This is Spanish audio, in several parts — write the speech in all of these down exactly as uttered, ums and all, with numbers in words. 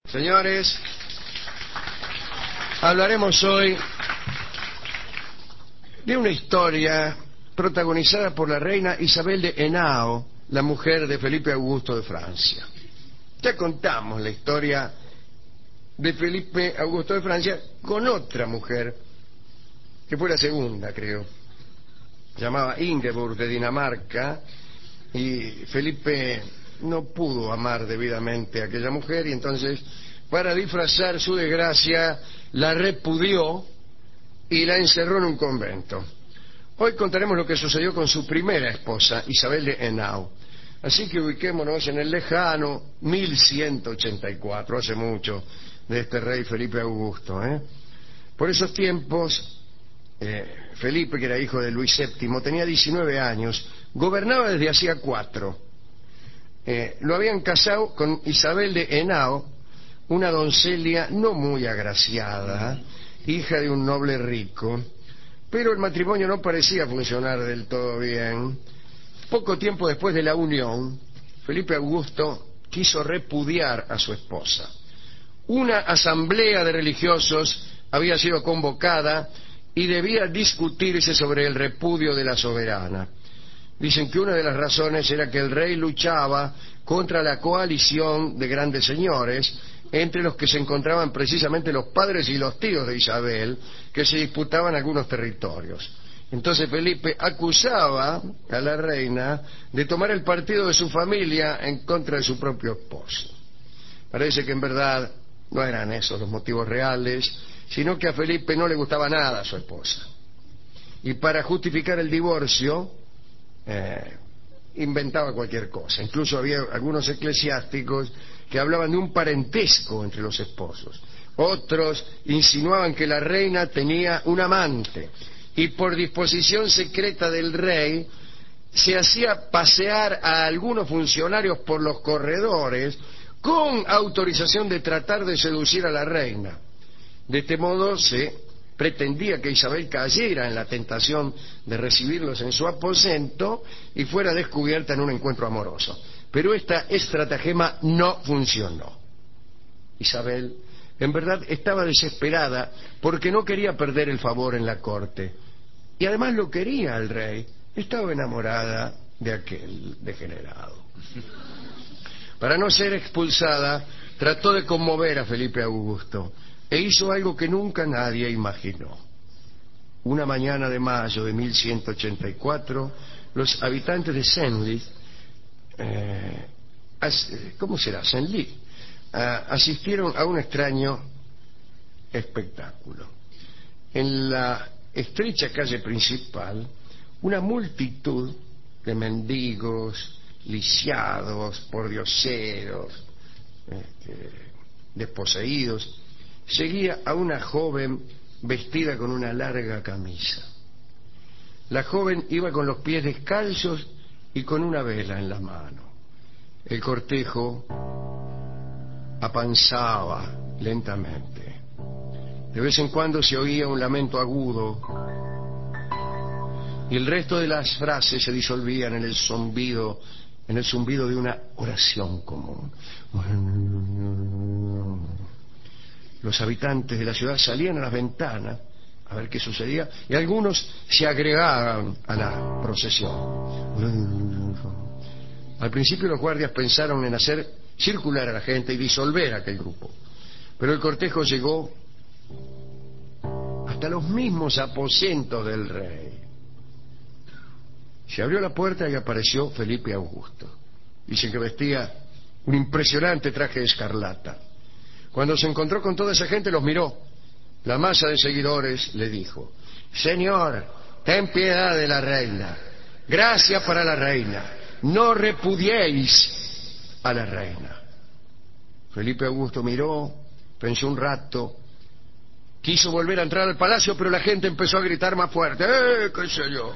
Señores, hablaremos hoy de una historia protagonizada por la reina Isabel de Henao, la mujer de Felipe Augusto de Francia. Ya contamos la historia de Felipe Augusto de Francia con otra mujer, que fue la segunda, creo. Se llamaba Ingeborg de Dinamarca, y Felipe no pudo amar debidamente a aquella mujer, y entonces, para disfrazar su desgracia, la repudió y la encerró en un convento. Hoy contaremos lo que sucedió con su primera esposa, Isabel de Henao. Así que ubiquémonos en el lejano mil ciento ochenta y cuatro, hace mucho, de este rey Felipe Augusto. ¿eh? Por esos tiempos, eh, Felipe, que era hijo de Luis séptimo, tenía diecinueve años, gobernaba desde hacía cuatro. Eh, lo habían casado con Isabel de Henao, una doncella no muy agraciada, hija de un noble rico, pero el matrimonio no parecía funcionar del todo bien. Poco tiempo después de la unión, Felipe Augusto quiso repudiar a su esposa. Una asamblea de religiosos había sido convocada y debía discutirse sobre el repudio de la soberana. Dicen que una de las razones era que el rey luchaba contra la coalición de grandes señores, entre los que se encontraban precisamente los padres y los tíos de Isabel, que se disputaban algunos territorios. Entonces Felipe acusaba a la reina de tomar el partido de su familia en contra de su propio esposo. Parece que en verdad no eran esos los motivos reales, sino que a Felipe no le gustaba nada a su esposa. Y para justificar el divorcio, eh, inventaba cualquier cosa. Incluso había algunos eclesiásticos que hablaban de un parentesco entre los esposos. Otros insinuaban que la reina tenía un amante y por disposición secreta del rey se hacía pasear a algunos funcionarios por los corredores con autorización de tratar de seducir a la reina. De este modo se pretendía que Isabel cayera en la tentación de recibirlos en su aposento y fuera descubierta en un encuentro amoroso. Pero esta estratagema no funcionó. Isabel, en verdad, estaba desesperada porque no quería perder el favor en la corte. Y además lo quería el rey. Estaba enamorada de aquel degenerado. Para no ser expulsada, trató de conmover a Felipe Augusto e hizo algo que nunca nadie imaginó. Una mañana de mayo de mil ciento ochenta y cuatro, los habitantes de Senlis, eh, ¿cómo será? Senlis, eh, asistieron a un extraño espectáculo. En la estrecha calle principal, una multitud de mendigos, lisiados, pordioseros, este, desposeídos, seguía a una joven vestida con una larga camisa. La joven iba con los pies descalzos y con una vela en la mano. El cortejo avanzaba lentamente. De vez en cuando se oía un lamento agudo y el resto de las frases se disolvían en el zumbido, en el zumbido de una oración común. Los habitantes de la ciudad salían a las ventanas a ver qué sucedía y algunos se agregaban a la procesión. Al principio los guardias pensaron en hacer circular a la gente y disolver aquel grupo, pero el cortejo llegó hasta los mismos aposentos del rey. Se abrió la puerta y apareció Felipe Augusto. Dicen que vestía un impresionante traje de escarlata. Cuando se encontró con toda esa gente, los miró. La masa de seguidores le dijo: Señor, ten piedad de la reina. Gracia para la reina. No repudiéis a la reina. Felipe Augusto miró, pensó un rato, quiso volver a entrar al palacio, pero la gente empezó a gritar más fuerte. ¡Eh, qué sé yo!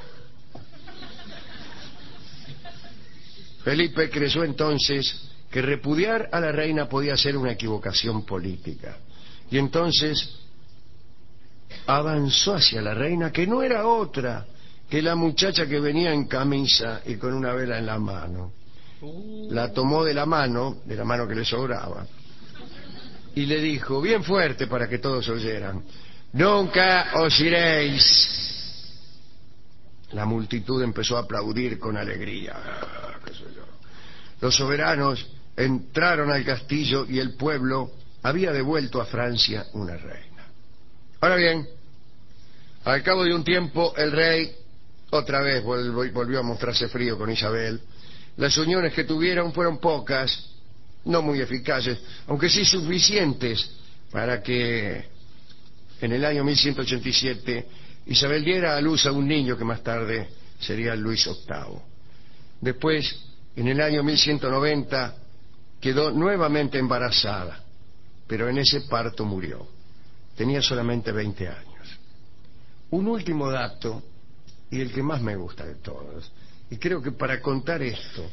Felipe creyó entonces que repudiar a la reina podía ser una equivocación política. Y entonces avanzó hacia la reina, que no era otra que la muchacha que venía en camisa y con una vela en la mano. La tomó de la mano, de la mano que le sobraba, y le dijo, bien fuerte para que todos oyeran, nunca os iréis. La multitud empezó a aplaudir con alegría. Ah, qué sé yo. Los soberanos entraron al castillo y el pueblo había devuelto a Francia una reina. Ahora bien, al cabo de un tiempo el rey otra vez volvió a mostrarse frío con Isabel. Las uniones que tuvieron fueron pocas, no muy eficaces, aunque sí suficientes para que en el año mil ciento ochenta y siete Isabel diera a luz a un niño que más tarde sería Luis octavo. Después, en el año mil ciento noventa, quedó nuevamente embarazada, pero en ese parto murió. Tenía solamente veinte años. Un último dato, y el que más me gusta de todos, y creo que para contar esto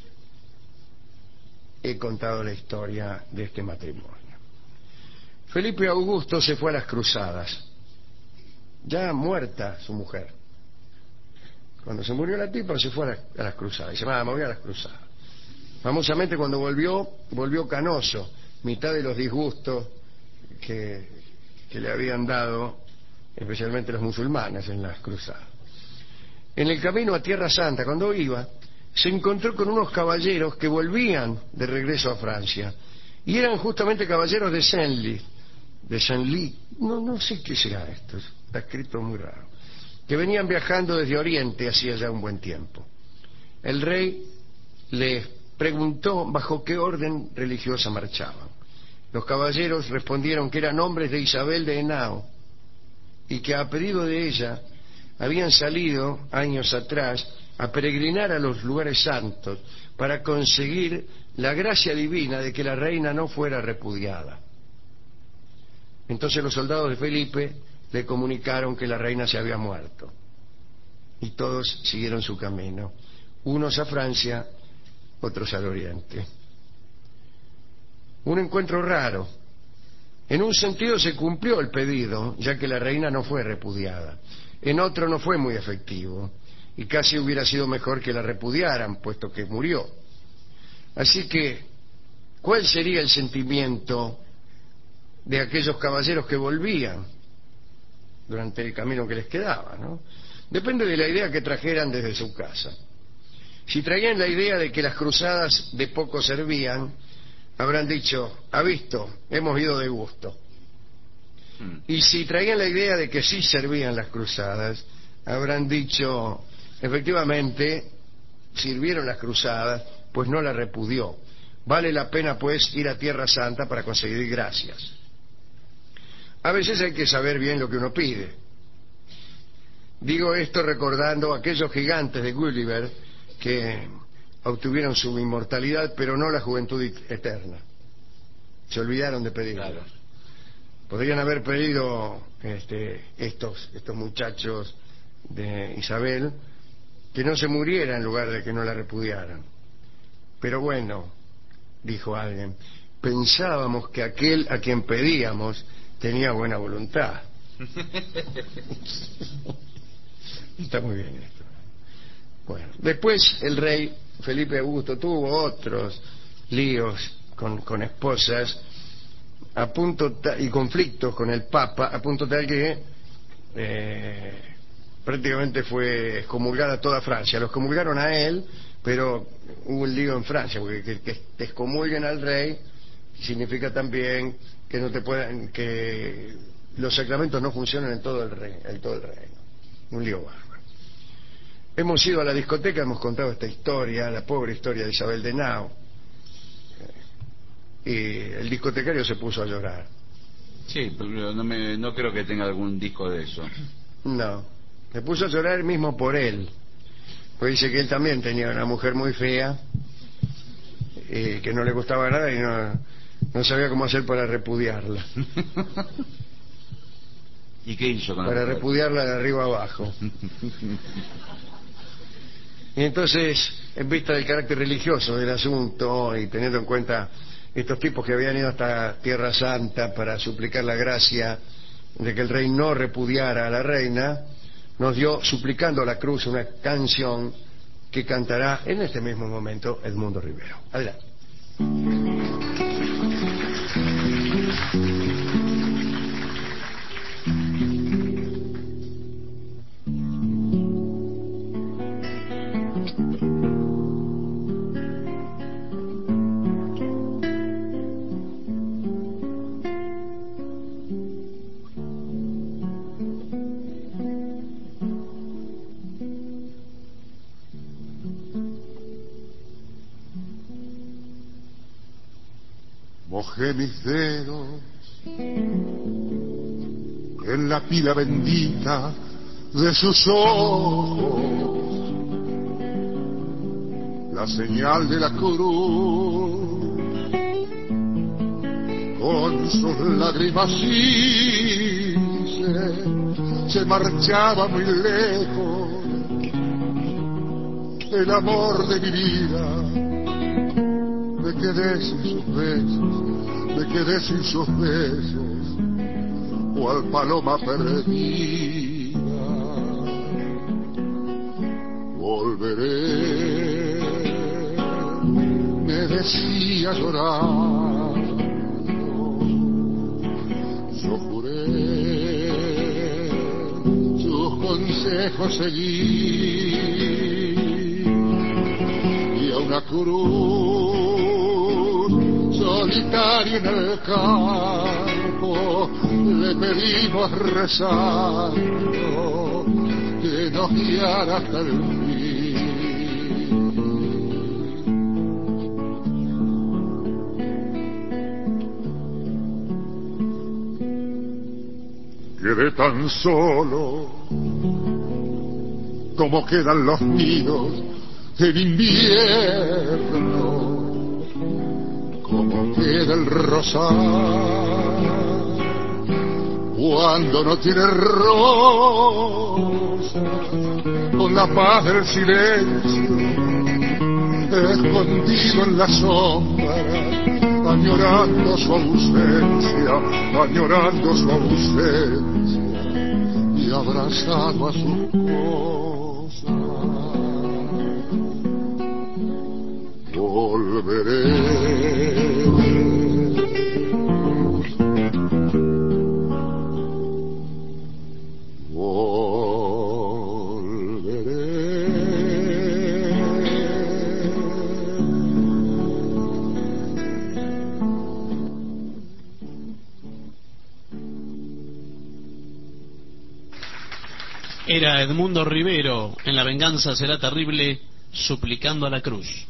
he contado la historia de este matrimonio. Felipe Augusto se fue a las cruzadas, ya muerta su mujer. Cuando se murió la tipa se fue a las, a las cruzadas, y se llamaba, me voy a las cruzadas. Famosamente cuando volvió, volvió canoso, mitad de los disgustos que, que le habían dado, especialmente los musulmanes en las cruzadas. En el camino a Tierra Santa, cuando iba, se encontró con unos caballeros que volvían de regreso a Francia, y eran justamente caballeros de Senlis, de Senlis, no, no sé qué será esto, está escrito muy raro, que venían viajando desde Oriente hacía ya un buen tiempo. El rey les preguntó bajo qué orden religiosa marchaban. Los caballeros respondieron que eran hombres de Isabel de Henao y que a pedido de ella habían salido años atrás a peregrinar a los lugares santos para conseguir la gracia divina de que la reina no fuera repudiada. Entonces los soldados de Felipe le comunicaron que la reina se había muerto y todos siguieron su camino, unos a Francia, otros al Oriente. Un encuentro raro. En un sentido se cumplió el pedido, ya que la reina no fue repudiada. En otro no fue muy efectivo, y casi hubiera sido mejor que la repudiaran, puesto que murió. Así que, ¿cuál sería el sentimiento de aquellos caballeros que volvían durante el camino que les quedaba, ¿no? Depende de la idea que trajeran desde su casa. Si traían la idea de que las cruzadas de poco servían, habrán dicho, ha visto, hemos ido de gusto. Hmm. Y si traían la idea de que sí servían las cruzadas, habrán dicho, efectivamente, sirvieron las cruzadas, pues no la repudió. Vale la pena, pues, ir a Tierra Santa para conseguir gracias. A veces hay que saber bien lo que uno pide. Digo esto recordando a aquellos gigantes de Gulliver que obtuvieron su inmortalidad, pero no la juventud eterna. Se olvidaron de pedirlo. Claro. Podrían haber pedido este, estos, estos muchachos de Isabel que no se muriera en lugar de que no la repudiaran. Pero bueno, dijo alguien, pensábamos que aquel a quien pedíamos tenía buena voluntad. Está muy bien esto. Bueno, después el rey Felipe Augusto tuvo otros líos con, con esposas a punto y conflictos con el Papa, a punto tal que eh, prácticamente fue excomulgada toda Francia. Lo excomulgaron a él, pero hubo un lío en Francia, porque que, que te excomulguen al rey significa también que no te puedan, que los sacramentos no funcionan en todo el reino, en todo el reino. Un lío bárbaro. Hemos ido a la discoteca, hemos contado esta historia, la pobre historia de Isabel de Henao, y el discotecario se puso a llorar. Sí, pero no, me, no creo que tenga algún disco de eso. No, se puso a llorar mismo por él, pues dice que él también tenía una mujer muy fea, eh, que no le gustaba nada y no, no sabía cómo hacer para repudiarla. ¿Y qué hizo con la Para mujer? repudiarla de arriba abajo. Y entonces, en vista del carácter religioso del asunto y teniendo en cuenta estos tipos que habían ido hasta Tierra Santa para suplicar la gracia de que el rey no repudiara a la reina, nos dio, suplicando a la cruz, una canción que cantará en este mismo momento Edmundo Rivero. Adelante. de mis dedos en la pila bendita de sus ojos, la señal de la cruz, con sus lágrimas sí se, se marchaba muy lejos, el amor de mi vida. Me quedé sin sus besos, me quedé sin sus besos, cual paloma perdida. Volveré, me decía llorando, yo juré sus consejos seguir, y a una cruz solitaria en el campo le pedimos rezando que nos guiara hasta el fin. Quedé tan solo como quedan los nidos en invierno, como queda el rosal cuando no tiene rosa, con la paz del silencio, escondido en la sombra, añorando su ausencia, añorando su ausencia, y abrazado a sus cosas. Volveré. Era Edmundo Rivero en La venganza será terrible, suplicando a la cruz.